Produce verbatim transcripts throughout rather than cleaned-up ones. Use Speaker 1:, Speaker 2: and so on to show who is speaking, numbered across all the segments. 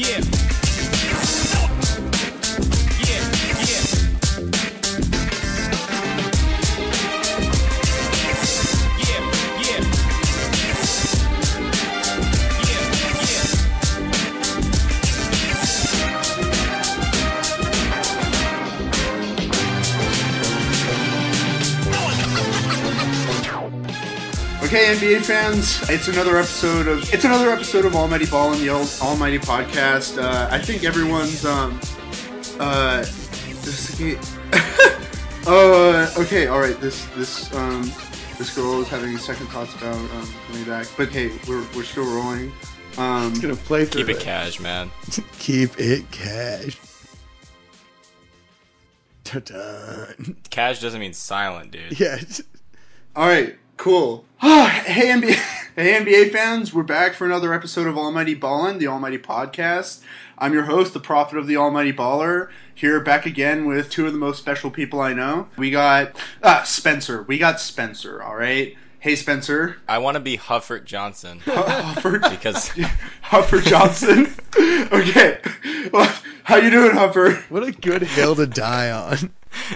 Speaker 1: Yeah. Yeah, yeah.
Speaker 2: Okay, N B A fans, it's another episode of it's another episode of Almighty Ball and the Almighty Podcast. Uh, I think everyone's um uh this, uh okay, all right. This this um this girl is having second thoughts about um coming back, but hey, we're we're still rolling. Um,
Speaker 3: gonna play through
Speaker 4: Keep it
Speaker 3: it.
Speaker 4: cash, man.
Speaker 3: Keep it cash. Ta-da.
Speaker 4: Cash doesn't mean silent, dude.
Speaker 3: Yeah.
Speaker 2: all right. Cool. hey, N B A, hey, N B A fans, we're back for another episode of Almighty Ballin', the Almighty Podcast. I'm your host, the Prophet of the Almighty Baller, here back again with two of the most special people I know. We got ah, Spencer. We got Spencer, all right? Hey, Spencer.
Speaker 4: I want to be Hufford Johnson.
Speaker 2: Hufford?
Speaker 4: Because
Speaker 2: Hufford Johnson? Okay. Well, how you doing, Huffer?
Speaker 3: What a good hill to die on.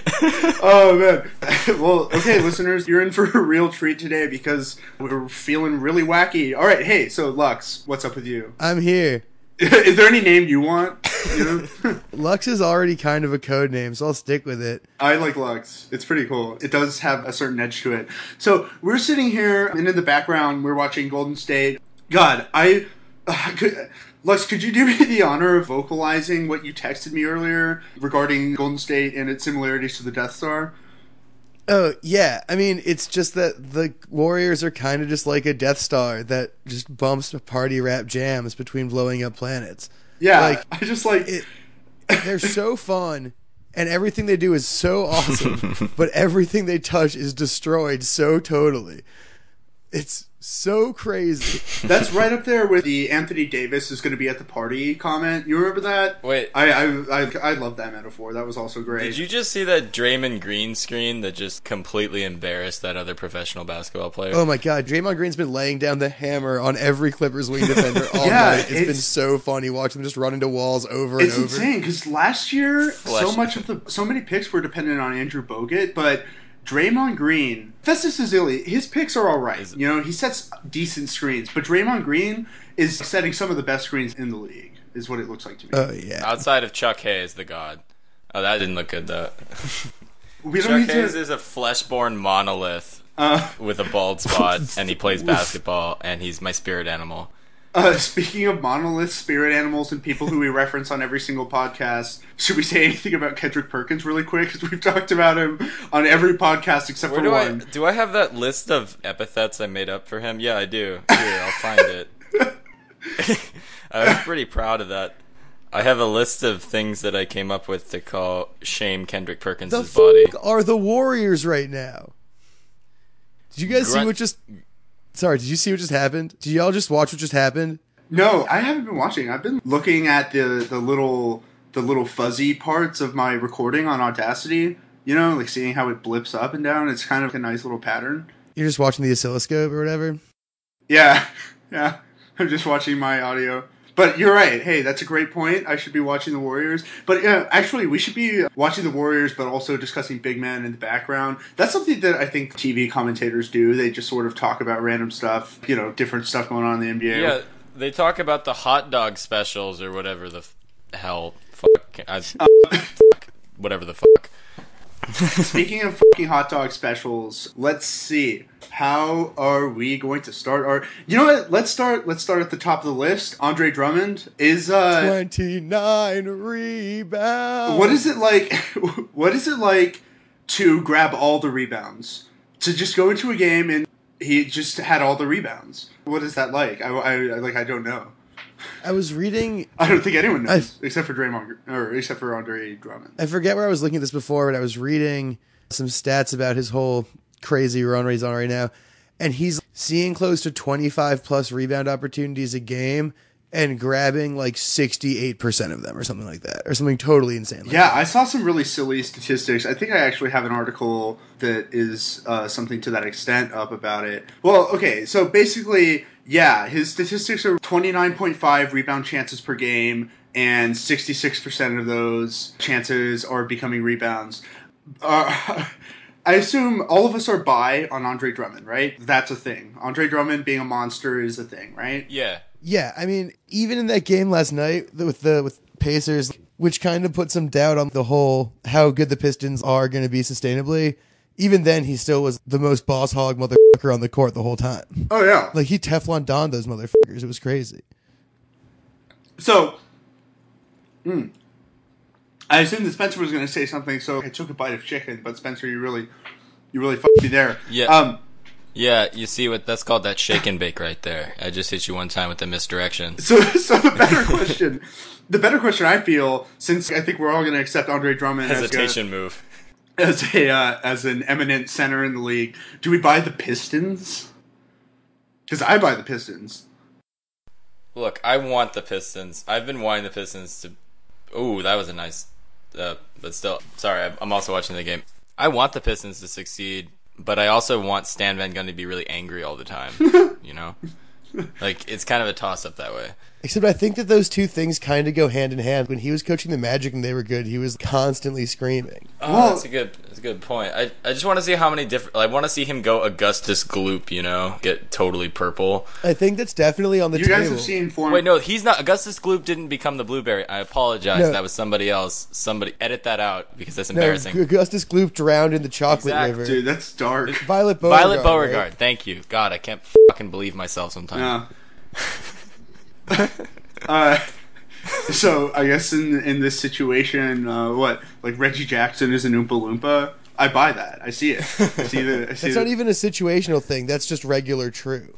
Speaker 2: Oh, man. Well, okay, listeners, you're in for a real treat today because we're feeling really wacky. All right, hey, so Lux, what's up with you?
Speaker 3: I'm here.
Speaker 2: Is there any name you want? You know?
Speaker 3: Lux is already kind of a code name, so I'll stick with it.
Speaker 2: I like Lux. It's pretty cool. It does have a certain edge to it. So we're sitting here, and in the background, we're watching Golden State. God, I... Uh, could, Lux, could you do me the honor of vocalizing what you texted me earlier regarding Golden State and its similarities to the Death Star?
Speaker 3: Oh, yeah. I mean, it's just that the Warriors are kind of just like a Death Star that just bumps party rap jams between blowing up planets.
Speaker 2: Yeah,
Speaker 3: Like,
Speaker 2: I just like...
Speaker 3: It, they're so fun, and everything they do is so awesome, but everything they touch is destroyed so totally. It's so crazy.
Speaker 2: That's right up there with the Anthony Davis is going to be at the party comment. You remember that?
Speaker 4: Wait.
Speaker 2: I I I, I love that metaphor. That was also great.
Speaker 4: did you just see that Draymond Green screen that just completely embarrassed that other professional basketball player?
Speaker 3: Oh my god, Draymond Green's been laying down the hammer on every Clippers wing defender all
Speaker 2: Yeah,
Speaker 3: night. It's,
Speaker 2: it's-
Speaker 3: been so funny watching them just run into walls over
Speaker 2: It's
Speaker 3: and over.
Speaker 2: insane because last year so
Speaker 4: Flesh.
Speaker 2: much of the so many picks were dependent on Andrew Bogut, but Draymond Green, Festus Ezeli, his picks are all right.
Speaker 4: Is-
Speaker 2: You know, he sets decent screens, but Draymond Green is setting some of the best screens in the league. Is what it looks like to me.
Speaker 3: Oh yeah.
Speaker 4: Outside of Chuck Hayes, the god. Oh, that didn't look good, though.
Speaker 2: we don't
Speaker 4: Chuck
Speaker 2: need
Speaker 4: Hayes
Speaker 2: to.
Speaker 4: is a flesh-born monolith
Speaker 2: Uh,
Speaker 4: with a bald spot, and he plays basketball, and he's my spirit animal.
Speaker 2: uh, speaking of monoliths, spirit animals, and people who we reference on every single podcast, should we say anything about Kendrick Perkins really quick? Because we've talked about him on every podcast except
Speaker 4: Where
Speaker 2: for
Speaker 4: do I
Speaker 2: one.
Speaker 4: do I have that list of epithets I made up for him? Yeah, I do. Here, I'll find it. I was pretty proud of that. I have a list of things that I came up with to call shame Kendrick
Speaker 3: The
Speaker 4: Perkins' body.
Speaker 3: fuck are the Warriors right now? Did you guys see
Speaker 4: Grunt-
Speaker 3: what just... Sorry, did you see what just happened? Did y'all just watch what just happened?
Speaker 2: No, I haven't been watching. I've been looking at the the little the little fuzzy parts of my recording on Audacity. You know, like seeing how it blips up and down. It's kind of a nice little pattern.
Speaker 3: You're just watching the oscilloscope or whatever?
Speaker 2: Yeah, yeah. I'm just watching my audio. But you're right. Hey, that's a great point. I should be watching the Warriors. But yeah, actually, we should be watching the Warriors, but also discussing big men in the background. That's something that I think T V commentators do. They just sort of talk about random stuff, you know, different stuff going on in the N B A.
Speaker 4: Yeah, they talk about the hot dog specials or whatever the f- hell. Fuck. I, fuck. Whatever the fuck.
Speaker 2: Speaking of fucking hot dog specials, let's see. How are we going to start our... You know what? Let's start Let's start at the top of the list. Andre Drummond is... uh
Speaker 3: twenty-nine rebounds.
Speaker 2: What is it like... What is it like to grab all the rebounds? To just go into a game and he just had all the rebounds. What is that like? I, I like. I don't know.
Speaker 3: I was reading...
Speaker 2: I don't think anyone knows,
Speaker 3: I-
Speaker 2: except for Draymond, or except for Andre Drummond.
Speaker 3: I forget where I was looking at this before, but I was reading some stats about his whole crazy run he's on right now. And he's seeing close to twenty-five plus rebound opportunities a game. and grabbing like sixty-eight percent of them or something like that, or something totally insane. Like
Speaker 2: Yeah,
Speaker 3: that.
Speaker 2: I saw some really silly statistics. I think I actually have an article that is uh, something to that extent up about it. Well, okay, so basically, yeah, his statistics are twenty-nine point five rebound chances per game, and sixty-six percent of those chances are becoming rebounds. Uh, I assume all of us are bi on Andre Drummond, right? That's a thing. Andre Drummond being a monster is a thing, right?
Speaker 4: Yeah.
Speaker 3: Yeah, I mean, even in that game last night with the with Pacers, which kind of put some doubt on the whole how good the Pistons are going to be sustainably. Even then, he still was the most boss hog motherfucker on the court the whole time.
Speaker 2: Oh, yeah.
Speaker 3: Like, he Teflon Don those motherfuckers. It was crazy.
Speaker 2: So, mm, I assumed that Spencer was going to say something, so I took a bite of chicken. But Spencer, you really, you really fucked me there.
Speaker 4: Yeah.
Speaker 2: Um,
Speaker 4: Yeah, you see what that's called, that shake and bake right there. I just hit you one time with the misdirection.
Speaker 2: so, so the better question, the better question I feel, since I think we're all going to accept Andre Drummond
Speaker 4: Hesitation
Speaker 2: as a,
Speaker 4: move.
Speaker 2: as a uh, as an eminent center in the league, do we buy the Pistons? Because I buy the Pistons.
Speaker 4: Look, I want the Pistons. I've been wanting the Pistons to... Ooh, that was a nice... Uh, but still, sorry, I'm also watching the game. I want the Pistons to succeed, but I also want Stan Van Gundy to be really angry all the time, you know? Like, it's kind of a toss-up that way.
Speaker 3: Except I think that those two things kind of go hand in hand. When he was coaching the Magic and they were good, he was constantly screaming.
Speaker 4: Oh,
Speaker 2: Well-
Speaker 4: that's a good that's a good point. I, I just want to see how many different... I want to see him go Augustus Gloop, you know? Get totally purple.
Speaker 3: I think that's definitely on the
Speaker 2: You
Speaker 3: table.
Speaker 2: guys have seen form.
Speaker 4: Wait, no, he's not... Augustus Gloop didn't become the Blueberry. I apologize.
Speaker 3: No.
Speaker 4: That was somebody else. Somebody... Edit that out, because that's
Speaker 3: No,
Speaker 4: embarrassing.
Speaker 3: Augustus Gloop drowned in the chocolate
Speaker 4: Exactly.
Speaker 3: river.
Speaker 2: Dude, that's dark.
Speaker 3: Violet Beauregard.
Speaker 4: Violet Beauregard.
Speaker 3: right?
Speaker 4: Thank you. God, I can't fucking believe myself sometimes.
Speaker 2: Yeah. uh, so I guess in in this situation, uh, what like Reggie Jackson is an Oompa Loompa? I buy that. I see it. I see the. I see
Speaker 3: That's
Speaker 2: the,
Speaker 3: not even a situational thing. That's just regular true.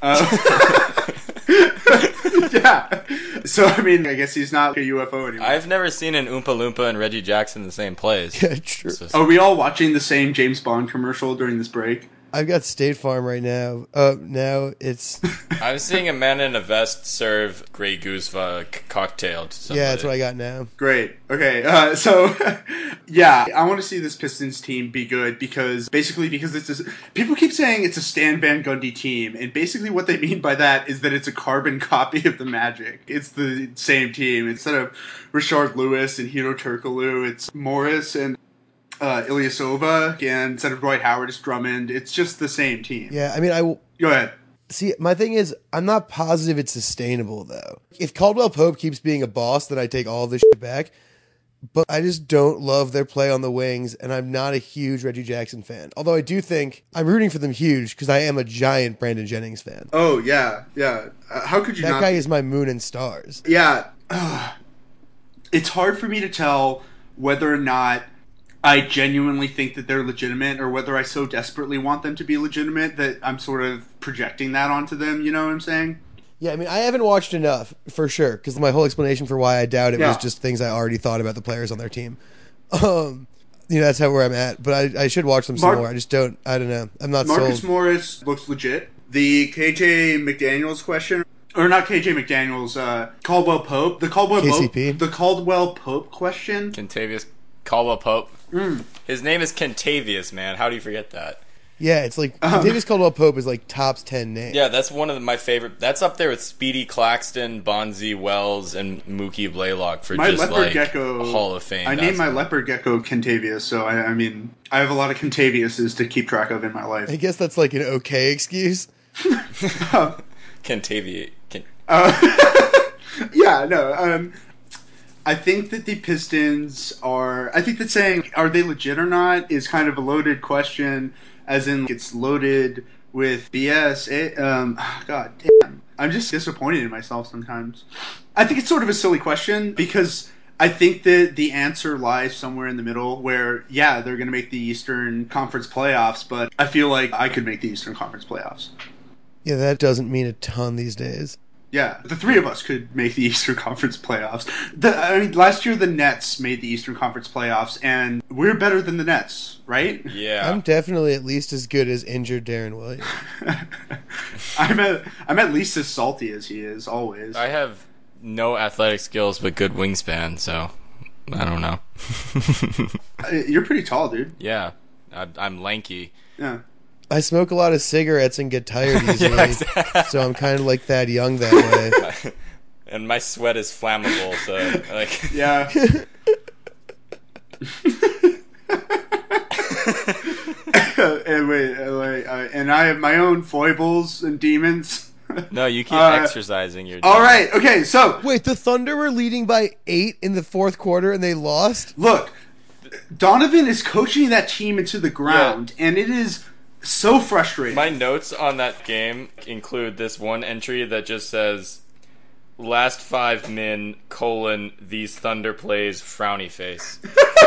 Speaker 2: yeah. So I mean, I guess he's not a U F O anymore.
Speaker 4: I've never seen an Oompa Loompa and Reggie Jackson in the same place.
Speaker 3: Yeah, true.
Speaker 4: It's just-
Speaker 2: Are we all watching the same James Bond commercial during this break?
Speaker 3: I've got State Farm right now. Uh, now it's
Speaker 4: I'm seeing a man in a vest serve Grey Goose uh, c- cocktail to somebody.
Speaker 3: yeah, that's what I got now.
Speaker 2: Great. Okay. Uh, so, yeah, I want to see this Pistons team be good because basically because it's a, people keep saying it's a Stan Van Gundy team, and basically what they mean by that is that it's a carbon copy of the Magic. It's the same team instead of Rashard Lewis and Hiro Turkoglu. It's Morris and uh, Ilyasova, and instead of Dwight Howard, it's Drummond. It's just the same team.
Speaker 3: Yeah, I mean, I will.
Speaker 2: Go ahead.
Speaker 3: See, my thing is, I'm not positive it's sustainable, though. If Caldwell Pope keeps being a boss, then I take all this shit back. But I just don't love their play on the wings, and I'm not a huge Reggie Jackson fan. Although I do think I'm rooting for them huge, because I am a giant Brandon Jennings fan.
Speaker 2: Oh yeah, yeah. Uh, how could you
Speaker 3: That
Speaker 2: not?
Speaker 3: guy is my moon and stars.
Speaker 2: Yeah. Ugh. It's hard for me to tell whether or not I genuinely think that they're legitimate or whether I so desperately want them to be legitimate that I'm sort of projecting that onto them, you know what I'm saying?
Speaker 3: Yeah, I mean, I haven't watched enough, for sure, because my whole explanation for why I doubt it
Speaker 2: Yeah.
Speaker 3: was just things I already thought about the players on their team. Um, you know, that's how where I'm at, but I, I should watch them some
Speaker 2: Mark-
Speaker 3: more. I just don't, I don't know. I'm not
Speaker 2: Marcus
Speaker 3: sold.
Speaker 2: Morris looks legit. The K J McDaniels question, or not K J McDaniels, uh, Caldwell Pope, the Caldwell
Speaker 3: K C
Speaker 2: Pope,
Speaker 3: P?
Speaker 2: the Caldwell Pope question.
Speaker 4: Kentavious Caldwell Pope.
Speaker 2: Mm.
Speaker 4: His name is Kentavious, man. How do you forget that?
Speaker 3: Yeah, it's like,
Speaker 2: Um,
Speaker 3: Davis Caldwell Pope is like tops ten names.
Speaker 4: Yeah, that's one of the, my favorite. That's up there with Speedy Claxton, Bonzi Wells, and Mookie Blaylock for
Speaker 2: My
Speaker 4: just
Speaker 2: leopard
Speaker 4: like
Speaker 2: gecko.
Speaker 4: a Hall of Fame.
Speaker 2: I named my
Speaker 4: basketball.
Speaker 2: leopard gecko Kentavious, so I, I mean, I have a lot of Kentaviouses to keep track of in my life.
Speaker 3: I guess that's like an okay excuse.
Speaker 4: Kentavious. Ken-
Speaker 2: Yeah, no. Um, I think that the Pistons are. I think that saying are they legit or not is kind of a loaded question, as in it's loaded with B S. It, um, God damn, I'm just disappointed in myself sometimes. I think it's sort of a silly question because I think that the answer lies somewhere in the middle. Where yeah, they're going to make the Eastern Conference playoffs, but I feel like I could make the Eastern Conference playoffs.
Speaker 3: Yeah, that doesn't mean a ton these days.
Speaker 2: Yeah, the three of us could make the Eastern Conference playoffs. The, I mean, last year the Nets made the Eastern Conference playoffs, and we're better than the Nets, right?
Speaker 4: yeah.
Speaker 3: I'm definitely at least as good as injured Darren Williams.
Speaker 2: I'm at I'm at least as salty as he is always.
Speaker 4: I have no athletic skills but good wingspan, so I don't know.
Speaker 2: Uh, You're pretty tall, dude.
Speaker 4: Yeah, I, I'm lanky.
Speaker 2: Yeah.
Speaker 3: I smoke a lot of cigarettes and get tired easily,
Speaker 4: Yeah, exactly.
Speaker 3: so I'm kind of like Thad Young that way.
Speaker 4: And my sweat is flammable, so like
Speaker 2: Yeah. and wait, uh, wait uh, and I have my own foibles and demons.
Speaker 4: no, you keep
Speaker 2: Uh,
Speaker 4: exercising your.
Speaker 2: All right, okay, so
Speaker 3: Wait, the Thunder were leading by eight in the fourth quarter and they lost?
Speaker 2: look, Donovan is coaching that team into the ground, and it is so frustrating.
Speaker 4: My notes on that game include this one entry that just says, "Last five min colon these Thunder plays frowny face."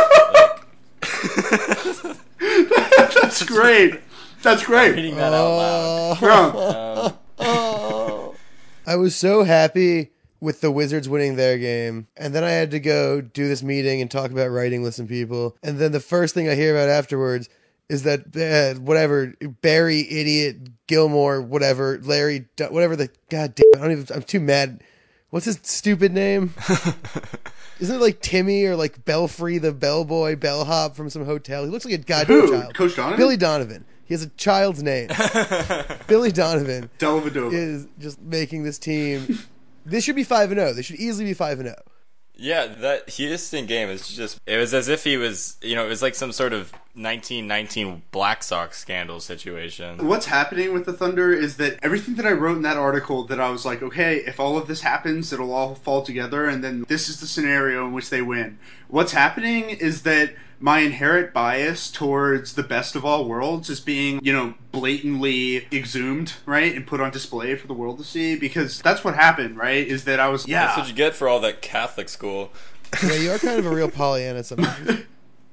Speaker 2: That's great. That's great.
Speaker 4: Reading that out loud.
Speaker 2: Bro,
Speaker 3: Oh. I was so happy with the Wizards winning their game, and then I had to go do this meeting and talk about writing with some people, and then the first thing I hear about afterwards is that uh, whatever Barry idiot Gilmore whatever Larry whatever the god damn I don't even I'm too mad. What's his stupid name? Isn't it like Timmy or like Belfry the bellboy bellhop from some hotel? He looks like a goddamn
Speaker 2: Who?
Speaker 3: child.
Speaker 2: Coach Donovan?
Speaker 3: Billy Donovan. He has a child's name. Billy Donovan
Speaker 2: Dellavedova.
Speaker 3: is just making this team. This should be five and zero. They should easily be five and zero.
Speaker 4: Yeah, that Houston game is just, it was as if he was, you know, it was like some sort of nineteen nineteen Black Sox scandal situation.
Speaker 2: What's happening with the Thunder is that everything that I wrote in that article that I was like, okay, if all of this happens, it'll all fall together, and then this is the scenario in which they win. What's happening is that my inherent bias towards the best of all worlds is being, you know, blatantly exhumed, right, and put on display for the world to see, because that's what happened, right, is that I was, yeah.
Speaker 4: That's what you get for all that Catholic school.
Speaker 3: Yeah, you are kind of a real Pollyanna sometimes.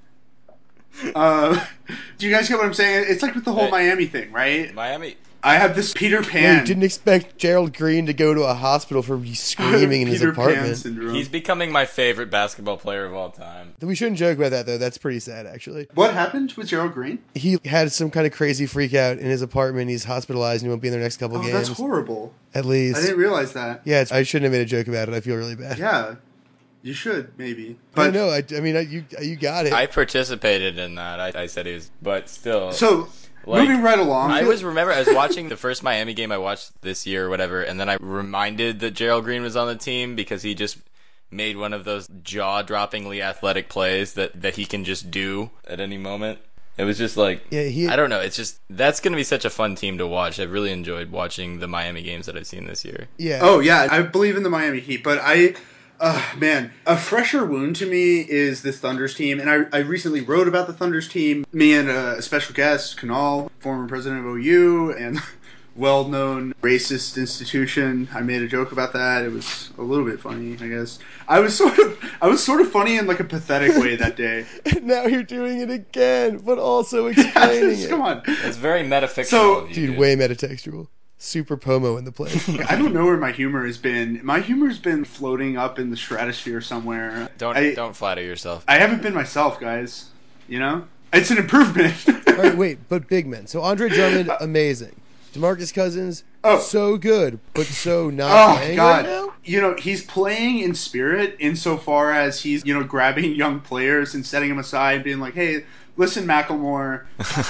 Speaker 2: Uh, do you guys get what I'm saying? It's like with the whole
Speaker 4: Hey.
Speaker 2: Miami thing, right?
Speaker 4: Miami,
Speaker 2: I have this Peter
Speaker 3: You
Speaker 2: Pan.
Speaker 3: didn't expect Gerald Green to go to a hospital for screaming in his
Speaker 2: Peter Pan
Speaker 3: apartment.
Speaker 2: syndrome.
Speaker 4: he's becoming my favorite basketball player of all time.
Speaker 3: We shouldn't joke about that, though. That's pretty sad, actually.
Speaker 2: What happened with Gerald Green?
Speaker 3: He had some kind of crazy freak out in his apartment. He's hospitalized and he won't be in the next couple
Speaker 2: Oh,
Speaker 3: games.
Speaker 2: that's horrible.
Speaker 3: At
Speaker 2: I
Speaker 3: least.
Speaker 2: didn't realize that.
Speaker 3: Yeah, it's, I shouldn't have made a joke about it. I feel really bad.
Speaker 2: Yeah, you should maybe.
Speaker 3: But
Speaker 2: But
Speaker 3: no, I, I mean, I, you you got it.
Speaker 4: I participated in that. I, I said he was, but still.
Speaker 2: so
Speaker 4: Like,
Speaker 2: moving right along.
Speaker 4: I was remember I was watching the first Miami game I watched this year or whatever, and then I reminded that Gerald Green was on the team because he just made one of those jaw-droppingly athletic plays that, that he can just do at any moment. It was just like,
Speaker 3: Yeah, he-
Speaker 4: I don't know. It's just, that's going to be such a fun team to watch. I've really enjoyed watching the Miami games that I've seen this year.
Speaker 3: yeah.
Speaker 2: Oh yeah, I believe in the Miami Heat, but I, uh, man, a fresher wound to me is this Thunder's team, and I, I recently wrote about the Thunder's team. Me and a special guest, Kunal, former president of O U, and well-known racist institution. I made a joke about that. It was a little bit funny, I guess. I was sort of, I was sort of funny in like a pathetic way that day.
Speaker 3: Now you're doing it again, but also explaining it.
Speaker 2: Come on.
Speaker 4: It's very metafictional
Speaker 2: So-
Speaker 4: of you,
Speaker 3: Dude,
Speaker 4: dude.
Speaker 3: way metatextual. Super Pomo in the play.
Speaker 2: I don't know where my humor has been. My humor's been floating up in the stratosphere somewhere.
Speaker 4: Don't,
Speaker 2: I,
Speaker 4: don't flatter yourself.
Speaker 2: I haven't been myself, guys. You know? It's an improvement.
Speaker 3: All right, wait, but big men. So Andre Drummond, amazing. DeMarcus Cousins,
Speaker 2: Oh.
Speaker 3: so good, but so not
Speaker 2: Oh,
Speaker 3: playing
Speaker 2: God.
Speaker 3: right now?
Speaker 2: You know, he's playing in spirit insofar as he's, you know, grabbing young players and setting them aside, being like, hey, listen, Macklemore.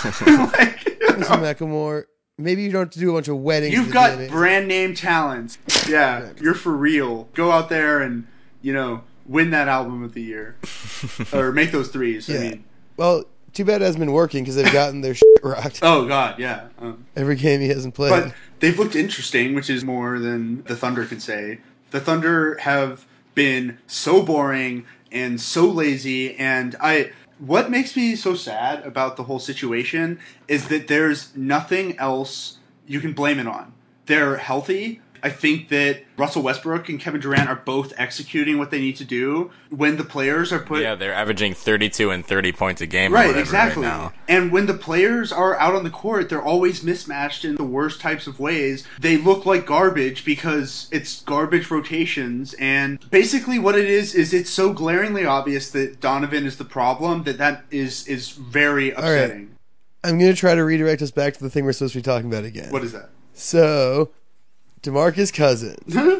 Speaker 2: like, you know,
Speaker 3: Listen, Macklemore, maybe you don't have to do a bunch of weddings.
Speaker 2: you've
Speaker 3: to
Speaker 2: got
Speaker 3: do it.
Speaker 2: brand name talents. Yeah, you're for real. Go out there and, you know, win that album of the year. Or make those threes. I
Speaker 3: Yeah.
Speaker 2: mean,
Speaker 3: Well, too bad it hasn't been working because they've gotten their shit rocked
Speaker 2: oh, God, yeah. Um,
Speaker 3: every game he hasn't played.
Speaker 2: But they've looked interesting, which is more than the Thunder can say. The Thunder have been so boring and so lazy, and I. What makes me so sad about the whole situation is that there's nothing else you can blame it on. They're healthy. I think that Russell Westbrook and Kevin Durant are both executing what they need to do when the players are put.
Speaker 4: Yeah, they're averaging thirty-two and thirty points a game. or
Speaker 2: Right,
Speaker 4: whatever
Speaker 2: exactly.
Speaker 4: Right now.
Speaker 2: And when the players are out on the court, they're always mismatched in the worst types of ways. They look like garbage because it's garbage rotations. And basically what it is, is it's so glaringly obvious that Donovan is the problem that that is, is very
Speaker 3: right.
Speaker 2: upsetting.
Speaker 3: I'm going to try to redirect us back to the thing we're supposed to be talking about again.
Speaker 2: What is that?
Speaker 3: So, DeMarcus Cousins.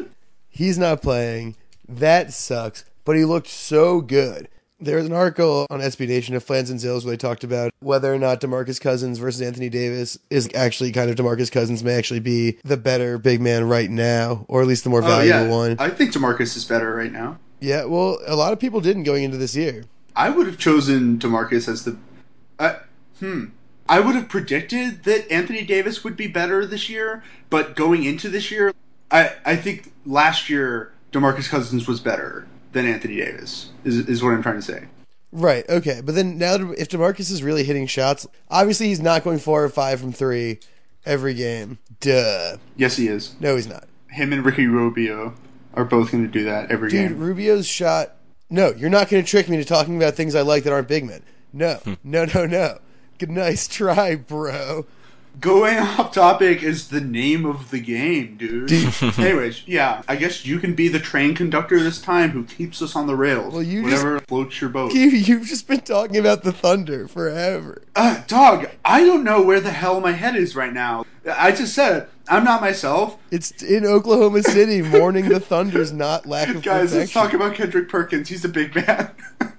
Speaker 3: He's not playing. That sucks. But he looked so good. There was an article on S B Nation of Flans and Zills where they talked about whether or not DeMarcus Cousins versus Anthony Davis is actually kind of DeMarcus Cousins may actually be the better big man right now, or at least the more
Speaker 2: Oh,
Speaker 3: valuable
Speaker 2: yeah.
Speaker 3: one.
Speaker 2: I think DeMarcus is better right now.
Speaker 3: Yeah, well, a lot of people didn't going into this year.
Speaker 2: I would have chosen DeMarcus as the... Uh, hmm. I would have predicted that Anthony Davis would be better this year, but going into this year, I, I think last year DeMarcus Cousins was better than Anthony Davis, is, is what I'm trying to say.
Speaker 3: Right, okay. But then now if DeMarcus is really hitting shots, obviously he's not going four or five from three every game. Duh.
Speaker 2: Yes, he is.
Speaker 3: No, he's not.
Speaker 2: Him and Ricky Rubio are both going to do that every
Speaker 3: Dude,
Speaker 2: game.
Speaker 3: Rubio's shot... No, you're not going to trick me into talking about things I like that aren't big men. No, no, no, no. Good, nice try, bro.
Speaker 2: Going off topic is the name of the game, dude. Anyways, yeah, I guess you can be the train conductor this time who keeps us on the rails.
Speaker 3: Well, you
Speaker 2: whatever floats your boat.
Speaker 3: You, you've just been talking about the Thunder forever.
Speaker 2: Uh, dog, I don't know where the hell my head is right now. I just said it. I'm not myself.
Speaker 3: It's in Oklahoma City, mourning the Thunder's not lack of
Speaker 2: Guys, let's
Speaker 3: perfection.
Speaker 2: talk about Kendrick Perkins. He's a big man.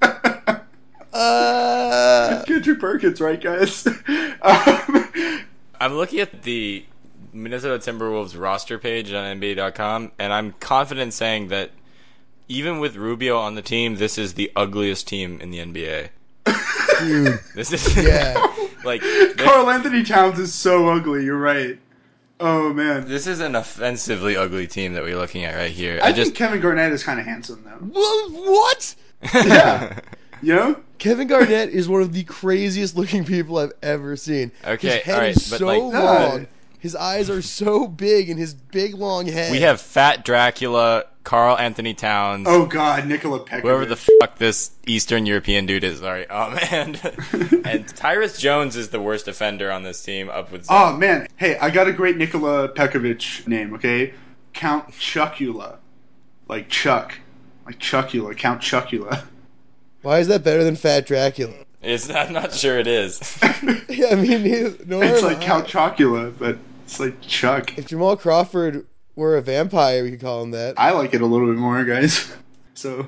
Speaker 3: Uh,
Speaker 2: Kendrick Perkins, right, guys? um,
Speaker 4: I'm looking at the Minnesota Timberwolves roster page on N B A dot com, and I'm confident saying that even with Rubio on the team, this is the ugliest team in the N B A.
Speaker 3: dude,
Speaker 4: This is
Speaker 3: yeah.
Speaker 4: like
Speaker 2: Karl Anthony Towns is so ugly. You're right. Oh, man.
Speaker 4: this is an offensively ugly team that we're looking at right here.
Speaker 2: I,
Speaker 4: I,
Speaker 2: think
Speaker 4: just
Speaker 2: Kevin Garnett is kind of handsome, though.
Speaker 3: Wha- What?
Speaker 2: Yeah. You know?
Speaker 3: Kevin Garnett is one of the craziest looking people I've ever seen.
Speaker 4: Okay,
Speaker 3: his head
Speaker 4: alright,
Speaker 3: is
Speaker 4: but,
Speaker 3: so
Speaker 4: like-
Speaker 3: long. His eyes are so big, and his big long head.
Speaker 4: we have Fat Dracula, Karl Anthony Towns,
Speaker 2: Oh, God, Nikola Pekovic.
Speaker 4: whoever the fuck this Eastern European dude is. Sorry, um, and and Tyrus Jones is the worst offender on this team. Up with
Speaker 2: Oh, man. Hey, I got a great Nikola Pekovic name, okay? Count Chuckula. Like Chuck. Like Chuckula. Count Chuckula.
Speaker 3: Why is that better than Fat Dracula?
Speaker 4: It's, I'm not sure it is.
Speaker 3: Yeah, I mean, neither- nor
Speaker 2: It's
Speaker 3: am
Speaker 2: like
Speaker 3: I.
Speaker 2: Count Chocula, but it's like Chuck.
Speaker 3: If Jamal Crawford were a vampire, we could call him that.
Speaker 2: I like it a little bit more, guys. So,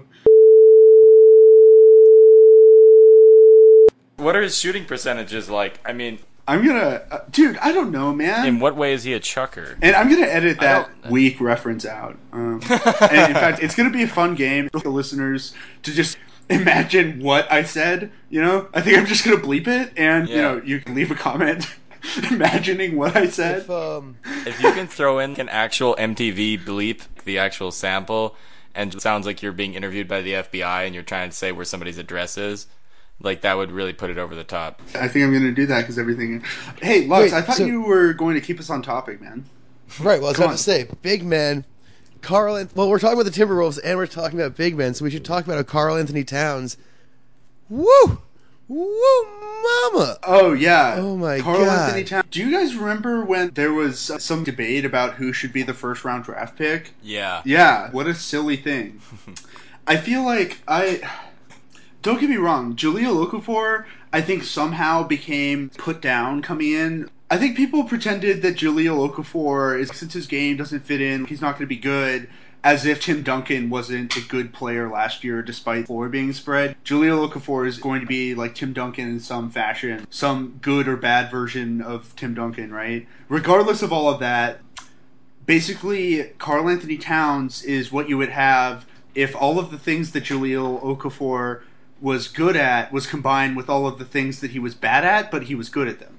Speaker 4: What are his shooting percentages like? I mean,
Speaker 2: I'm gonna... Uh, dude, I don't know, man.
Speaker 4: in what way is he a chucker?
Speaker 2: And I'm gonna edit
Speaker 4: I
Speaker 2: that
Speaker 4: don't-
Speaker 2: weak reference out. Um, and in fact, it's gonna be a fun game for the listeners to just imagine what I said. You know, I think I'm just gonna bleep it, and you
Speaker 4: Yeah.
Speaker 2: know, you can leave a comment imagining what I said.
Speaker 3: If, um,
Speaker 4: If you can throw in an actual M T V bleep, the actual sample, and it sounds like you're being interviewed by the F B I and you're trying to say where somebody's address is, like that would really put it over the top.
Speaker 2: I think I'm gonna do that because everything. Hey, Lux,
Speaker 3: Wait,
Speaker 2: I thought
Speaker 3: so-
Speaker 2: you were going to keep us on topic, man.
Speaker 3: right, well, I was
Speaker 2: Come
Speaker 3: about
Speaker 2: on.
Speaker 3: to say, big men. Carl, An- well, we're talking about the Timberwolves, and we're talking about big men, so we should talk about how Karl Anthony Towns. Woo! Woo, mama!
Speaker 2: Oh yeah.
Speaker 3: Oh, my
Speaker 2: Karl
Speaker 3: God.
Speaker 2: Anthony Towns. Do you guys remember when there was uh, some debate about who should be the first round draft pick?
Speaker 4: Yeah.
Speaker 2: Yeah, what a silly thing. I feel like I don't get me wrong, Jahlil Okafor I think somehow became put down coming in. I think people pretended that Jahlil Okafor is since his game doesn't fit in, he's not going to be good. As if Tim Duncan wasn't a good player last year despite floor being spread. Jahlil Okafor is going to be like Tim Duncan in some fashion. Some good or bad version of Tim Duncan, right? Regardless of all of that, basically Karl Anthony Towns is what you would have if all of the things that Jahlil Okafor was good at was combined with all of the things that he was bad at, but he was good at them.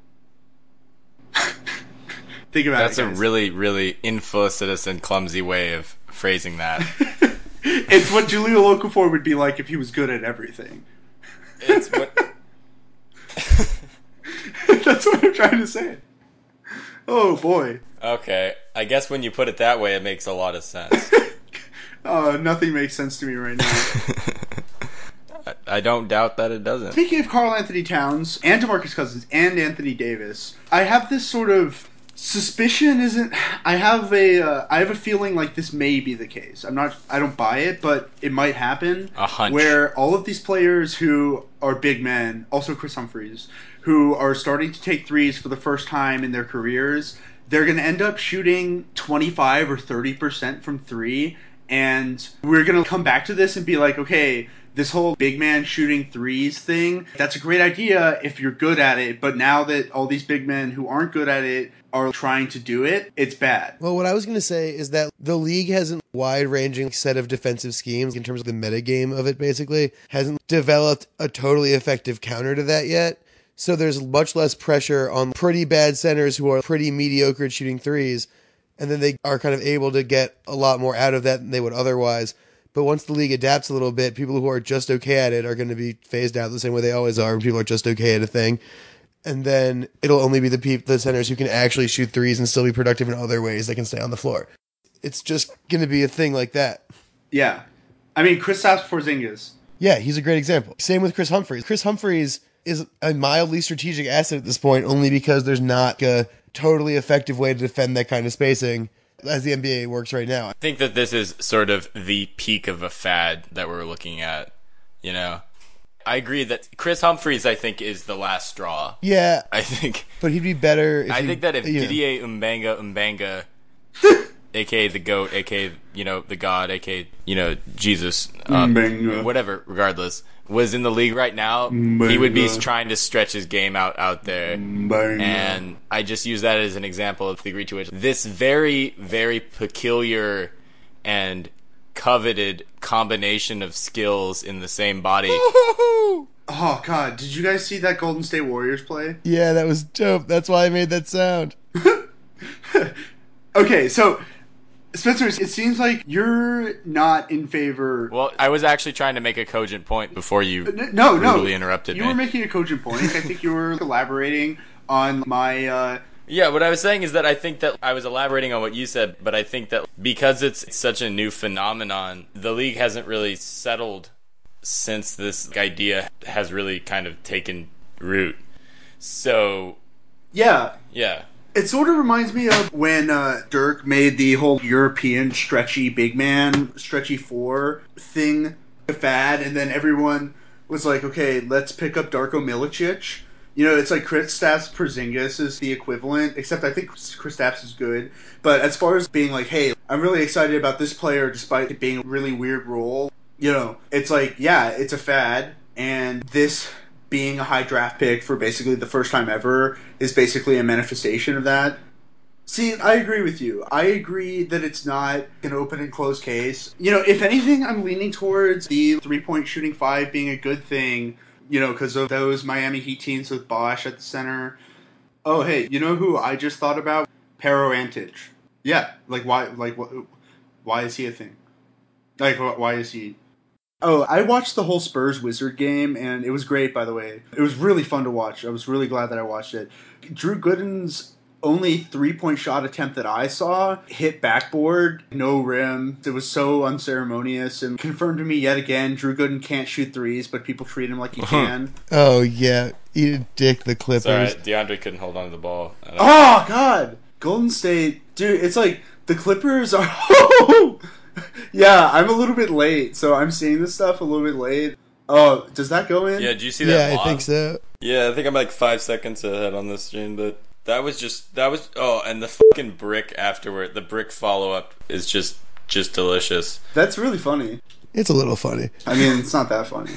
Speaker 2: Think about
Speaker 4: That's
Speaker 2: it,
Speaker 4: a
Speaker 2: guys.
Speaker 4: really, really infelicitous and clumsy way of phrasing that.
Speaker 2: It's what Jahlil Okafor would be like if he was good at everything.
Speaker 4: It's what.
Speaker 2: That's what I'm trying to say. Oh boy.
Speaker 4: Okay, I guess when you put it that way, it makes a lot of sense.
Speaker 2: Oh, nothing makes sense to me right now.
Speaker 4: I- I don't doubt that it doesn't.
Speaker 2: Speaking of Karl Anthony Towns and DeMarcus Cousins and Anthony Davis, I have this sort of suspicion. Isn't I have a uh, I have a feeling like this may be the case. I'm not. I don't buy it, but it might happen.
Speaker 4: A hunch.
Speaker 2: Where all of these players who are big men, also Chris Humphries, who are starting to take threes for the first time in their careers, they're going to end up shooting twenty-five or thirty percent from three, and we're going to come back to this and be like, okay, this whole big man shooting threes thing, that's a great idea if you're good at it, but now that all these big men who aren't good at it are trying to do it, it's bad.
Speaker 3: Well, what I was going to say is that the league has a wide-ranging set of defensive schemes in terms of the metagame of it, basically. Hasn't developed a totally effective counter to that yet. So there's much less pressure on pretty bad centers who are pretty mediocre at shooting threes, and then they are kind of able to get a lot more out of that than they would otherwise. But once the league adapts a little bit, people who are just okay at it are going to be phased out the same way they always are when people are just okay at a thing. And then it'll only be the peop- the centers who can actually shoot threes and still be productive in other ways that can stay on the floor. It's just going to be a thing like that.
Speaker 2: Yeah. I mean, Kristaps Porzingis.
Speaker 3: Yeah, he's a great example. Same with Chris Humphries. Chris Humphries is a mildly strategic asset at this point only because there's not a totally effective way to defend that kind of spacing as the N B A works right now.
Speaker 4: I think that this is sort of the peak of a fad that we're looking at, you know? I agree that Chris Humphries, I think, is the last straw.
Speaker 3: Yeah.
Speaker 4: I think
Speaker 3: But he'd be better if
Speaker 4: I
Speaker 3: he,
Speaker 4: think that if
Speaker 3: you know.
Speaker 4: Didier Umbanga Umbanga, aka the GOAT, aka, you know, the God, aka, you know, Jesus, um,
Speaker 2: Umbanga.
Speaker 4: whatever, regardless, was in the league right now, he would be trying to stretch his game out out there.
Speaker 2: Umbanga.
Speaker 4: And I just use that as an example of the degree to which this very, very peculiar and coveted combination of skills in the same body.
Speaker 2: Oh, God. Did you guys see that Golden State Warriors play?
Speaker 3: Yeah, that was dope. That's why I made that sound.
Speaker 2: Okay, so, Spencer, it seems like you're not in favor...
Speaker 4: Well, I was actually trying to make a cogent point before you
Speaker 2: N- no, no.
Speaker 4: rudely interrupted
Speaker 2: you
Speaker 4: me.
Speaker 2: were making a cogent point. I think you were elaborating on my... Uh,
Speaker 4: Yeah, what I was saying is that I think that I was elaborating on what you said, but I think that because it's such a new phenomenon, the league hasn't really settled since this idea has really kind of taken root. So,
Speaker 2: yeah.
Speaker 4: yeah.
Speaker 2: It sort of reminds me of when uh, Dirk made the whole European stretchy big man, stretchy four thing a fad, and then everyone was like, okay, let's pick up Darko Milicic. You know, it's like Kristaps Porzingis is the equivalent, except I think Kristaps is good. But as far as being like, hey, I'm really excited about this player despite it being a really weird role, you know, it's like, yeah, it's a fad, and this being a high draft pick for basically the first time ever is basically a manifestation of that. See, I agree with you. I agree that it's not an open and closed case. You know, if anything, I'm leaning towards the three-point shooting five being a good thing, you know, because of those Miami Heat teams with Bosh at the center. Oh, hey, you know who I just thought about? Pero Antic. Yeah, like, why, like, what, why is he a thing? Like, why is he... Oh, I watched the whole Spurs-Wizard game, and it was great, by the way. It was really fun to watch. I was really glad that I watched it. Drew Gooden's only three-point shot attempt that I saw hit backboard, no rim. It was so unceremonious, and confirmed to me yet again, Drew Gooden can't shoot threes, but people treat him like he can.
Speaker 3: Oh, yeah. Eat a dick, the Clippers.
Speaker 4: Sorry, DeAndre couldn't hold on to the ball. I don't-
Speaker 2: Oh, God! Golden State, dude, it's like, the Clippers are... Yeah, I'm a little bit late, so I'm seeing this stuff a little bit late. Oh, does that go in?
Speaker 4: Yeah, did you see that
Speaker 3: Yeah,
Speaker 4: vlog?
Speaker 3: I think so.
Speaker 4: Yeah, I think I'm like five seconds ahead on this stream, but that was just, that was, oh, and the fucking brick afterward, the brick follow-up is just, just delicious.
Speaker 2: That's really funny.
Speaker 3: It's a little funny.
Speaker 2: I mean, it's not that funny.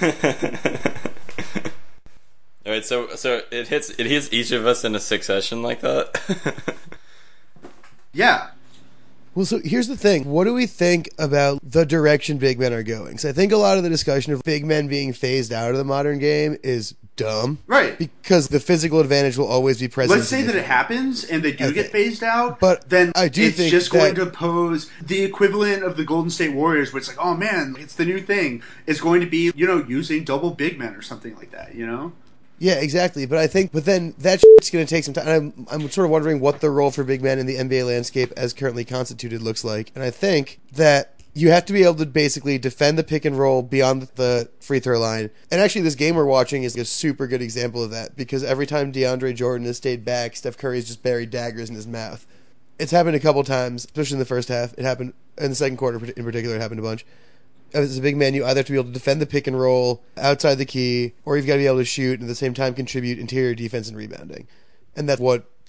Speaker 4: Alright, so, so it hits, it hits each of us in a succession like that?
Speaker 2: Yeah.
Speaker 3: Well, so here's the thing. What do we think about the direction big men are going? So I think a lot of the discussion of big men being phased out of the modern game is dumb.
Speaker 2: Right.
Speaker 3: Because the physical advantage will always be present.
Speaker 2: Let's say that it happens and they do
Speaker 3: Okay.
Speaker 2: get phased out,
Speaker 3: But
Speaker 2: then
Speaker 3: I do
Speaker 2: it's
Speaker 3: think
Speaker 2: just
Speaker 3: that-
Speaker 2: going to pose the equivalent of the Golden State Warriors, where it's like, oh man, it's the new thing. It's going to be, you know, using double big men or something like that, you know?
Speaker 3: Yeah, exactly. But I think, but then that shit's going to take some time. I'm, I'm sort of wondering what the role for big men in the N B A landscape as currently constituted looks like. And I think that you have to be able to basically defend the pick and roll beyond the free throw line. And actually, this game we're watching is a super good example of that, because every time DeAndre Jordan has stayed back, Steph Curry's just buried daggers in his mouth. It's happened a couple times, especially in the first half. It happened in the second quarter in particular. It happened a bunch. As a big man, you either have to be able to defend the pick and roll outside the key, or you've got to be able to shoot and at the same time contribute interior defense and rebounding. And that's what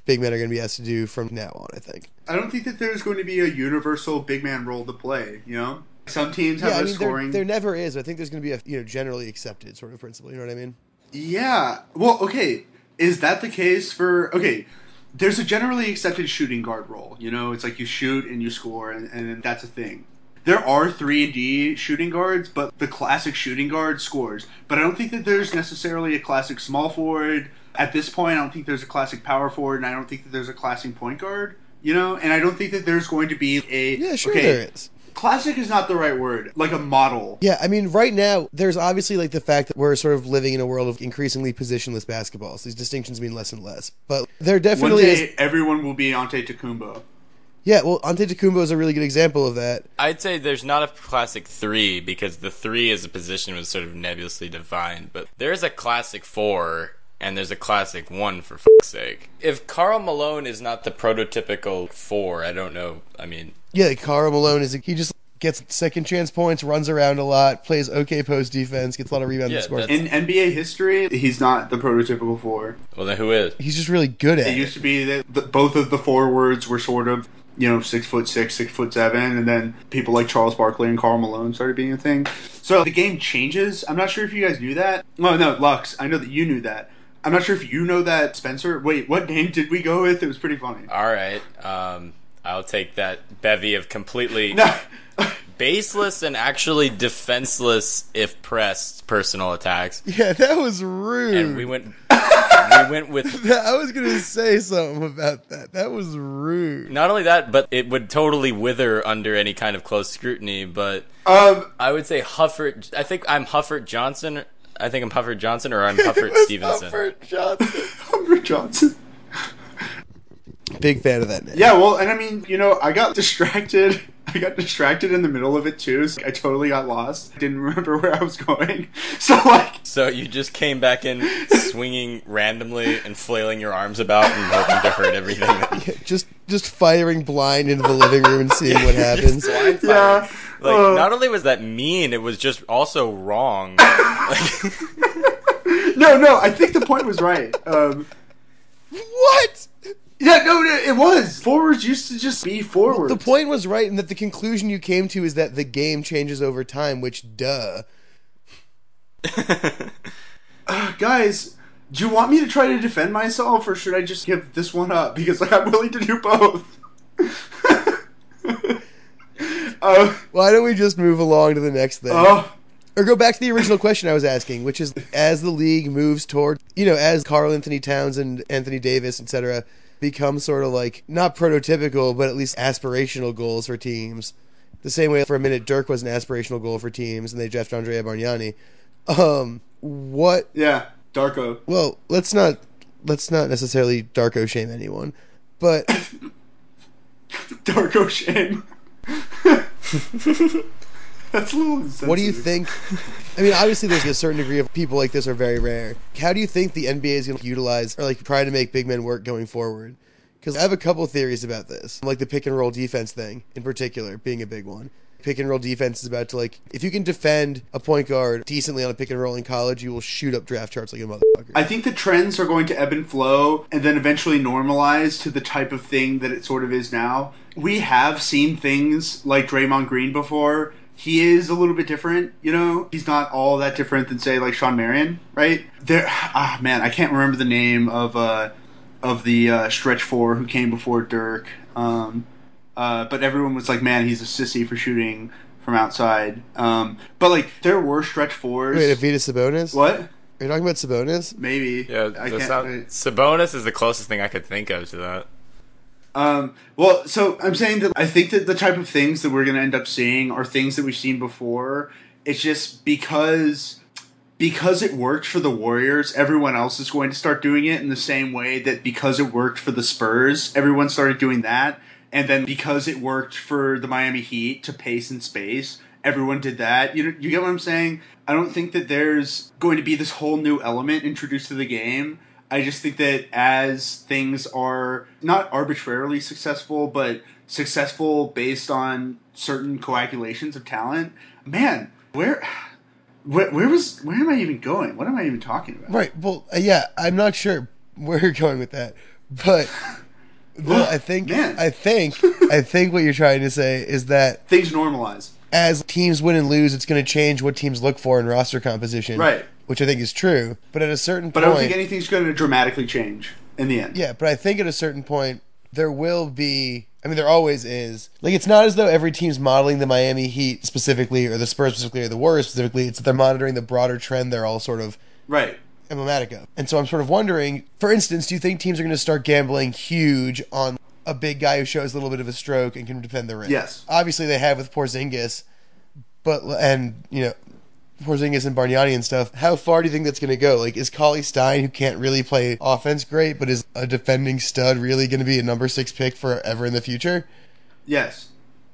Speaker 3: big men are going to be asked to do from now on, I think.
Speaker 2: I don't think that there's going to be a universal big man role to play, you know? Some teams have
Speaker 3: Yeah, I
Speaker 2: a
Speaker 3: mean, there,
Speaker 2: scoring...
Speaker 3: there never is. I think there's going to be a you know generally accepted sort of principle, you know what I mean?
Speaker 2: Yeah. Well, okay. Is that the case for... Okay, there's a generally accepted shooting guard role. You know, it's like you shoot and you score, and, and that's a thing. There are three and D shooting guards, but the classic shooting guard scores. But I don't think that there's necessarily a classic small forward. At this point, I don't think there's a classic power forward, and I don't think that there's a classic point guard, you know? And I don't think that there's going to be a...
Speaker 3: Yeah, sure
Speaker 2: okay,
Speaker 3: there is.
Speaker 2: Classic is not the right word. Like a model.
Speaker 3: Yeah, I mean, right now, there's obviously like the fact that we're sort of living in a world of increasingly positionless basketball. So these distinctions mean less and less. But there
Speaker 2: One
Speaker 3: definitely
Speaker 2: day,
Speaker 3: is...
Speaker 2: everyone will be Antetokounmpo.
Speaker 3: Yeah, well, Antetokounmpo is a really good example of that.
Speaker 4: I'd say there's not a classic three because the three as a position was sort of nebulously defined, but there's a classic four and there's a classic one, for fuck's sake. If Karl Malone is not the prototypical four, I don't know. I mean,
Speaker 3: Yeah, like Karl Malone is he just gets second chance points, runs around a lot, plays okay post defense, gets a lot of rebounds
Speaker 4: Yeah,
Speaker 3: and scores.
Speaker 4: that's-
Speaker 2: In N B A history, he's not the prototypical four.
Speaker 4: well then who is?
Speaker 3: He's just really good at
Speaker 2: It
Speaker 3: it.
Speaker 2: used to be that the, both of the forwards were sort of, you know, six foot six, six foot seven, and then people like Charles Barkley and Karl Malone started being a thing. So the game changes. I'm not sure if you guys knew that. Oh no, Lux, I know that you knew that. I'm not sure if you know that, Spencer. Wait, what name did we go with? It was pretty funny.
Speaker 4: All right, um, I'll take that bevy of completely
Speaker 2: No.
Speaker 4: baseless and actually defenseless, if pressed, personal attacks.
Speaker 3: Yeah, that was rude.
Speaker 4: And we went, we went with
Speaker 3: I was going to say something about that. That was rude.
Speaker 4: not only that, but it would totally wither under any kind of close scrutiny. But
Speaker 2: Um,
Speaker 4: I would say Hufford. I think I'm Hufford Johnson. I think I'm Hufford Johnson, or I'm Hufford
Speaker 3: It was
Speaker 4: Stevenson.
Speaker 3: Hufford Johnson.
Speaker 2: Humber Johnson.
Speaker 3: Big fan of that name.
Speaker 2: Yeah, well, and I mean, you know, I got distracted. I got distracted in the middle of it too. So I totally got lost. Didn't remember where I was going. So like,
Speaker 4: So you just came back in swinging randomly and flailing your arms about and hoping to hurt everything. That you,
Speaker 3: Just just firing blind into the living room and seeing what happens.
Speaker 4: blind fire.
Speaker 2: yeah.
Speaker 4: Like,
Speaker 2: uh,
Speaker 4: not only was that mean, it was just also wrong. Like,
Speaker 2: no, no. I think the point was right. Um,
Speaker 3: What?
Speaker 2: yeah, no, no, it was. Forwards used to just be forwards.
Speaker 3: The point was right, and that the conclusion you came to is that the game changes over time, which, duh.
Speaker 2: Uh, guys, do you want me to try to defend myself, or should I just give this one up? Because like, I'm willing to do both. uh,
Speaker 3: Why don't we just move along to the next thing?
Speaker 2: oh,
Speaker 3: Or go back to the original question I was asking, which is, as the league moves toward, you know, as Karl Anthony Towns and Anthony Davis, et cetera, become sort of like, not prototypical, but at least aspirational goals for teams. The same way for a minute Dirk was an aspirational goal for teams, and they drafted Andrea Bargnani. Um, what...
Speaker 2: yeah, Darko.
Speaker 3: Well, let's not let's not necessarily Darko shame anyone, but
Speaker 2: Darko shame. That's a little insensitive.
Speaker 3: what do you think? I mean, obviously, there's a certain degree of people like this are very rare. How do you think the N B A is going to utilize or like try to make big men work going forward? Because I have a couple theories about this, like the pick and roll defense thing in particular being a big one. Pick and roll defense is about to like, if you can defend a point guard decently on a pick and roll in college, you will shoot up draft charts like a motherfucker.
Speaker 2: I think the trends are going to ebb and flow and then eventually normalize to the type of thing that it sort of is now. We have seen things like Draymond Green before. He is a little bit different, you know? He's not all that different than, say, like Sean Marion, right? There, ah, man, I can't remember the name of uh, of the uh, stretch four who came before Dirk. Um, uh, but everyone was like, man, he's a sissy for shooting from outside. Um, but, like, there were stretch fours.
Speaker 3: Wait, Avita Sabonis?
Speaker 2: What?
Speaker 3: Are you talking about Sabonis?
Speaker 2: Maybe.
Speaker 4: yeah,
Speaker 2: I
Speaker 4: that's
Speaker 2: can't.
Speaker 4: not, Sabonis is the closest thing I could think of to that.
Speaker 2: Um, well, so I'm saying that I think that the type of things that we're going to end up seeing are things that we've seen before. It's just because because it worked for the Warriors, everyone else is going to start doing it in the same way that because it worked for the Spurs, everyone started doing that. And then because it worked for the Miami Heat to pace and space, everyone did that. You know, you get what I'm saying? I don't think that there's going to be this whole new element introduced to the game. I just think that as things are not arbitrarily successful, but successful based on certain coagulations of talent, man, where, where, where was, where am I even going? What am I even talking about?
Speaker 3: Right. Well, uh, yeah, I'm not sure where you're going with that, But no, I think
Speaker 2: Man.
Speaker 3: I think I think what you're trying to say is that
Speaker 2: Things normalize.
Speaker 3: as teams win and lose, it's going to change what teams look for in roster composition.
Speaker 2: Right.
Speaker 3: Which I think is true. But at a certain
Speaker 2: But I
Speaker 3: point,
Speaker 2: don't think anything's going to dramatically change in the end.
Speaker 3: yeah, but I think at a certain point there will be. I mean, there always is. Like, it's not as though every team's modeling the Miami Heat specifically, or the Spurs specifically, or the Warriors specifically. It's that they're monitoring the broader trend they're all sort of
Speaker 2: Right.
Speaker 3: emblematic of. And so I'm sort of wondering, for instance, do you think teams are going to start gambling huge on a big guy who shows a little bit of a stroke and can defend the rim?
Speaker 2: Yes.
Speaker 3: Obviously, they have with Porzingis, but and you know, Porzingis and Bargnani and stuff. How far do you think that's going to go? Like, is Cauley Stein, who can't really play offense great, but is a defending stud, really going to be a number six pick forever in the future?
Speaker 2: Yes.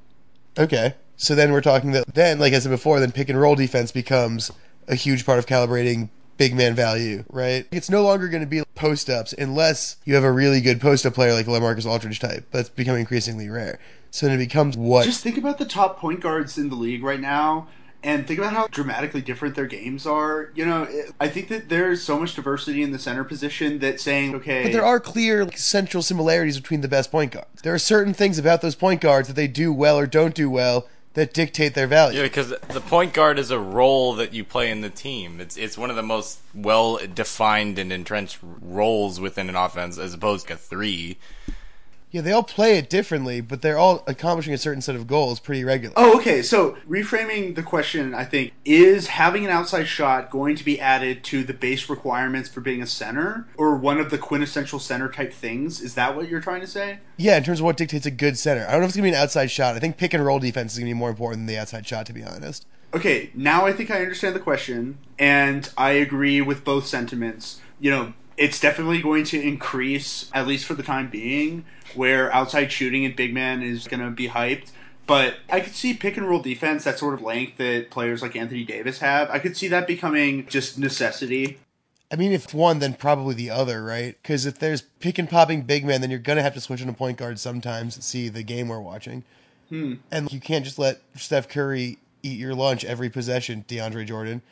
Speaker 3: Okay. So then we're talking that then, like I said before, then pick and roll defense becomes a huge part of calibrating big man value, right? It's no longer going to be post ups unless you have a really good post up player like a LaMarcus Aldridge type. That's becoming increasingly rare. So then it becomes what?
Speaker 2: Just think about the top point guards in the league right now, and think about how dramatically different their games are. You know, it- I think that there's so much diversity in the center position that saying, okay,
Speaker 3: But there are clear like, central similarities between the best point guards. There are certain things about those point guards that they do well or don't do well that dictate their value.
Speaker 4: Yeah, because the point guard is a role that you play in the team. It's it's one of the most well defined and entrenched roles within an offense, as opposed to a three.
Speaker 3: Yeah, they all play it differently, but they're all accomplishing a certain set of goals pretty regularly.
Speaker 2: Oh, okay. So reframing the question, I think, is having an outside shot going to be added to the base requirements for being a center, or one of the quintessential center type things? Is that what you're trying to say?
Speaker 3: Yeah, in terms of what dictates a good center. I don't know if it's going to be an outside shot. I think pick and roll defense is going to be more important than the outside shot, to be honest.
Speaker 2: Okay, now I think I understand the question, and I agree with both sentiments. You know, it's definitely going to increase, at least for the time being, where outside shooting and big man is going to be hyped. But I could see pick and roll defense, that sort of length that players like Anthony Davis have. I could see that becoming just necessity.
Speaker 3: I mean, if one, then probably the other, right? Because if there's pick and popping big man, then you're going to have to switch on a point guard sometimes to see the game we're watching.
Speaker 2: Hmm.
Speaker 3: And you can't just let Steph Curry eat your lunch every possession, DeAndre Jordan.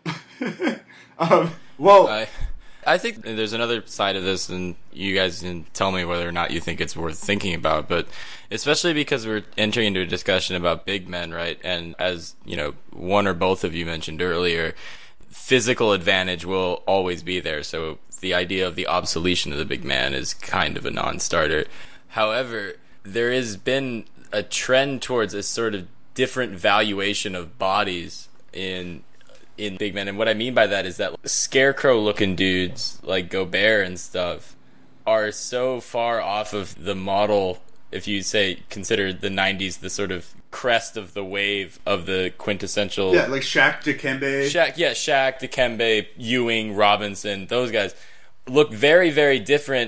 Speaker 2: um, well,
Speaker 4: I I think there's another side of this, and you guys can tell me whether or not you think it's worth thinking about, but especially because we're entering into a discussion about big men, right? And as, you know, one or both of you mentioned earlier, physical advantage will always be there, so the idea of the obsolescence of the big man is kind of a non-starter. However, there has been a trend towards a sort of different valuation of bodies in in big men, and what I mean by that is that scarecrow looking dudes like Gobert and stuff are so far off of the model, if you say consider the nineties the sort of crest of the wave of the quintessential
Speaker 2: yeah, like Shaq, Dikembe.
Speaker 4: Shaq, yeah, Shaq, Dikembe, Ewing, Robinson, those guys look very, very different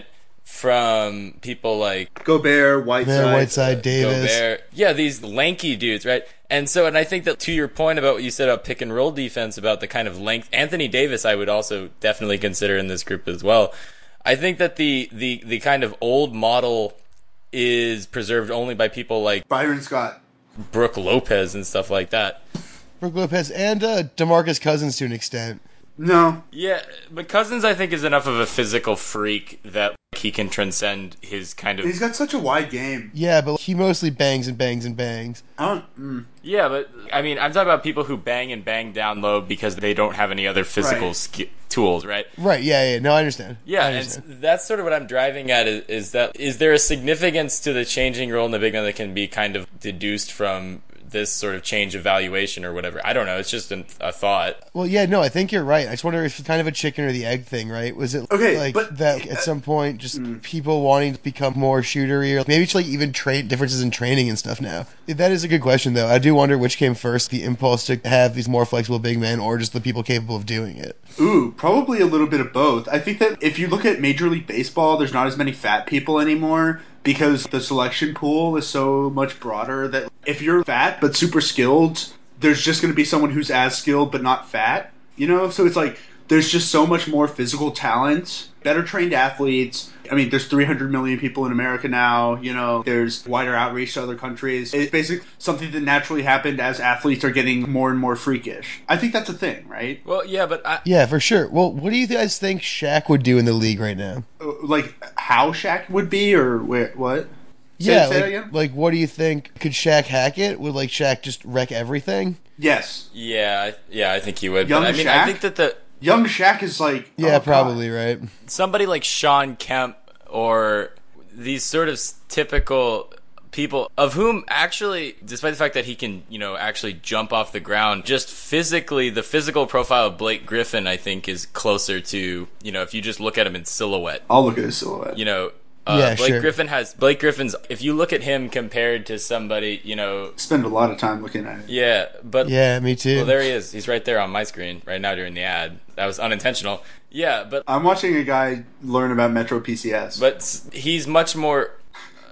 Speaker 4: from people like
Speaker 2: Gobert, Whiteside.
Speaker 3: Yeah, Whiteside, Davis.
Speaker 4: Gobert. Yeah, these lanky dudes, right? And so, and I think that to your point about what you said about pick and roll defense, about the kind of length, Anthony Davis, I would also definitely consider in this group as well. I think that the the the kind of old model is preserved only by people like
Speaker 2: Byron Scott.
Speaker 4: Brooke Lopez and stuff like that.
Speaker 3: Brooke Lopez and uh, DeMarcus Cousins to an extent.
Speaker 2: No.
Speaker 4: Yeah, but Cousins, I think, is enough of a physical freak that he can transcend his kind of...
Speaker 2: He's got such a wide game.
Speaker 3: Yeah, but he mostly bangs and bangs and bangs.
Speaker 2: I don't... Mm.
Speaker 4: Yeah, but, I mean, I'm talking about people who bang and bang down low because they don't have any other physical
Speaker 2: Right.
Speaker 4: ski- tools, right?
Speaker 3: Right, yeah, yeah. No, I understand.
Speaker 4: Yeah,
Speaker 3: I
Speaker 4: and
Speaker 3: understand.
Speaker 4: s- that's sort of what I'm driving at is, is that, is there a significance to the changing role in the big man that can be kind of deduced from this sort of change of valuation or whatever? I don't know, it's just an, a thought.
Speaker 3: Well, yeah, no, I think you're right. I just wonder if it's kind of a chicken or the egg thing, right? Was it
Speaker 2: Okay,
Speaker 3: like
Speaker 2: but-
Speaker 3: that at some point, just people wanting to become more shootery, or maybe it's like even trade differences in training and stuff now? That is a good question, though. I do wonder which came first, the impulse to have these more flexible big men or just the people capable of doing it.
Speaker 2: Ooh, probably a little bit of both. I think that if you look at Major League Baseball, there's not as many fat people anymore because the selection pool is so much broader that if you're fat but super skilled, there's just going to be someone who's as skilled but not fat, you know? So it's like there's just so much more physical talent, better trained athletes. I mean, there's three hundred million people in America now, you know, there's wider outreach to other countries. It's basically something that naturally happened as athletes are getting more and more freakish. I think that's a thing, right?
Speaker 4: Well, yeah, but I,
Speaker 3: Yeah, for sure. Well, what do you guys think Shaq would do in the league right now?
Speaker 2: Uh, like how Shaq would be, or where? What? Say,
Speaker 3: Yeah,
Speaker 2: say that
Speaker 3: like,
Speaker 2: again?
Speaker 3: like what do you think? Could Shaq hack it? Would like Shaq just wreck everything?
Speaker 2: Yes,
Speaker 4: Yeah, I- yeah, I think he would.
Speaker 2: Young
Speaker 4: but I mean,
Speaker 2: Shaq?
Speaker 4: I think that the
Speaker 2: young Shaq is like
Speaker 3: Yeah,
Speaker 2: oh, God.
Speaker 3: probably right.
Speaker 4: somebody like Sean Kemp or these sort of s- typical people of whom actually, despite the fact that he can, you know, actually jump off the ground, just physically, the physical profile of Blake Griffin, I think, is closer to, you know, if you just look at him in silhouette,
Speaker 2: I'll look at his silhouette.
Speaker 4: you know. Uh,
Speaker 3: Yeah,
Speaker 4: Blake
Speaker 3: sure.
Speaker 4: Griffin has Blake Griffin's. If you look at him compared to somebody, you know,
Speaker 2: Spend a lot of time looking at it.
Speaker 4: yeah, but
Speaker 3: Yeah, me too.
Speaker 4: well, there he is. He's right there on my screen right now during the ad. That was unintentional. Yeah, but
Speaker 2: I'm watching a guy learn about Metro P C S.
Speaker 4: but s- he's much more uh,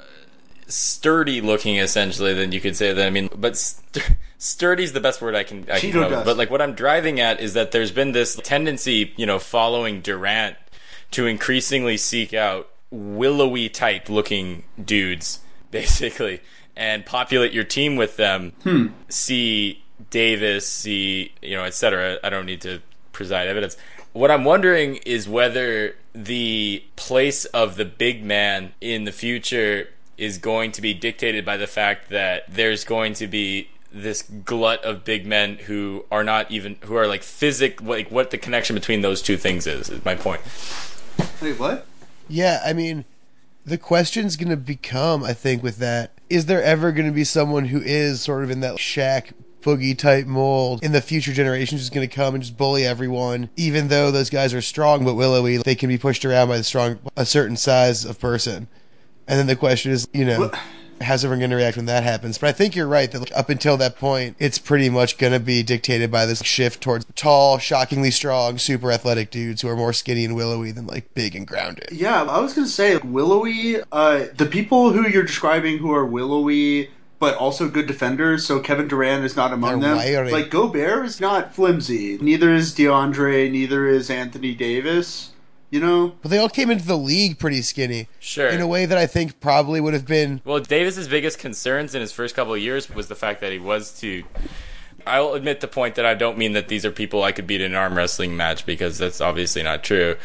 Speaker 4: sturdy looking, essentially, than you could say. That I mean, but st- sturdy is the best word I can. I can
Speaker 2: Cheeto
Speaker 4: come up with.
Speaker 2: dust.
Speaker 4: But like what I'm driving at is that there's been this tendency, you know, following Durant to increasingly seek out willowy type looking dudes, basically, and populate your team with them.
Speaker 2: Hmm.
Speaker 4: See Davis, see, you know, et cetera. I don't need to preside evidence. What I'm wondering is whether the place of the big man in the future is going to be dictated by the fact that there's going to be this glut of big men who are not even, who are like physic, like what the connection between those two things is, is my point.
Speaker 2: Wait, what?
Speaker 3: Yeah, I mean, the question's going to become, I think, with that, is there ever going to be someone who is sort of in that Shaq Boogie type mold in the future generations who's going to come and just bully everyone, even though those guys are strong but willowy, they can be pushed around by the strong, a certain size of person. And then the question is, you know, how's everyone going to react when that happens? But I think you're right that like, up until that point, it's pretty much going to be dictated by this shift towards tall, shockingly strong, super athletic dudes who are more skinny and willowy than like big and grounded.
Speaker 2: Yeah, I was gonna say willowy. Uh, the people who you're describing who are willowy but also good defenders. So Kevin Durant is not among
Speaker 3: They're
Speaker 2: them.
Speaker 3: wiry.
Speaker 2: Like Gobert is not flimsy. Neither is DeAndre. Neither is Anthony Davis. You know.
Speaker 3: But they all came into the league pretty skinny.
Speaker 4: Sure.
Speaker 3: In a way that I think probably would have been.
Speaker 4: Well, Davis's biggest concerns in his first couple of years was the fact that he was too. I'll admit the point that I don't mean that these are people I could beat in an arm wrestling match, because that's obviously not true.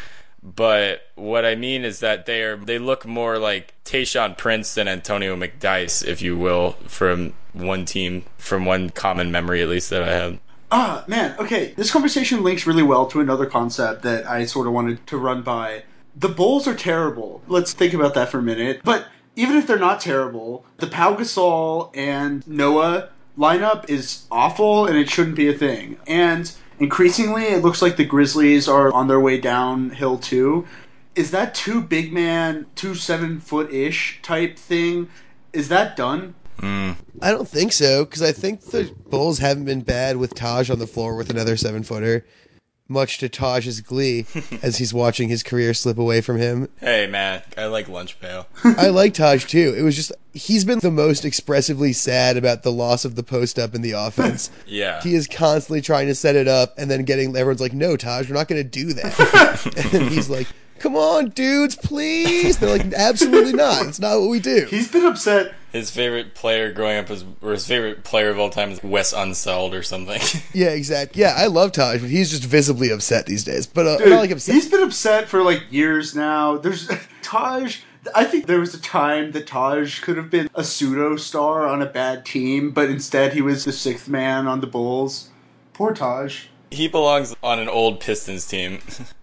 Speaker 4: But what I mean is that they are they look more like Tayshaun Prince than Antonio McDyess, if you will, from one team, from one common memory at least that I have.
Speaker 2: Ah, man, okay. This conversation links really well to another concept that I sort of wanted to run by. The Bulls are terrible. Let's think about that for a minute. But even if they're not terrible, the Pau Gasol and Noah lineup is awful, and it shouldn't be a thing. And increasingly, it looks like the Grizzlies are on their way downhill too. Is that two big man, two seven foot ish type thing? Is that done?
Speaker 3: I don't think so, because I think the Bulls haven't been bad with Taj on the floor with another seven footer, much to Taj's glee as he's watching his career slip away from him.
Speaker 4: Hey, man, I like Lunch Pail.
Speaker 3: I like Taj too. It was just, he's been the most expressively sad about the loss of the post up in the offense.
Speaker 4: Yeah.
Speaker 3: He is constantly trying to set it up and then getting, everyone's like, no, Taj, we're not going to do that. And then he's like, come on, dudes, please. They're like, absolutely not. It's not what we do.
Speaker 2: He's been upset.
Speaker 4: His favorite player growing up was, or his favorite player of all time is Wes Unseld or something.
Speaker 3: Yeah, exactly. Yeah, I love Taj, but he's just visibly upset these days. But uh,
Speaker 2: Dude,
Speaker 3: not like upset.
Speaker 2: he's been upset for like years now. There's Taj. I think there was a time that Taj could have been a pseudo star on a bad team, but instead he was the sixth man on the Bulls. Poor Taj.
Speaker 4: He belongs on an old Pistons team.